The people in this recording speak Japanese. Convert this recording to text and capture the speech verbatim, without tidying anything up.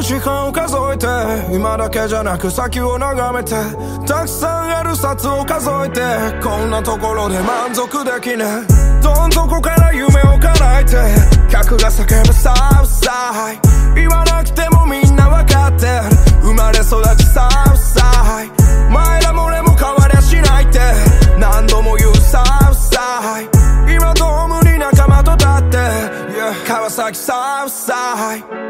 時間を数えて今だけじゃなく先を眺めてたくさんある札を数えてこんなところで満足できねえどん底から夢を叶えて客が叫ぶサウスサイ言わなくてもみんなわかってる生まれ育ちサウスサイ前らも俺も変わりゃしないって何度も言うサウスサイ今ドームに仲間と立って、yeah、川崎サウスサイ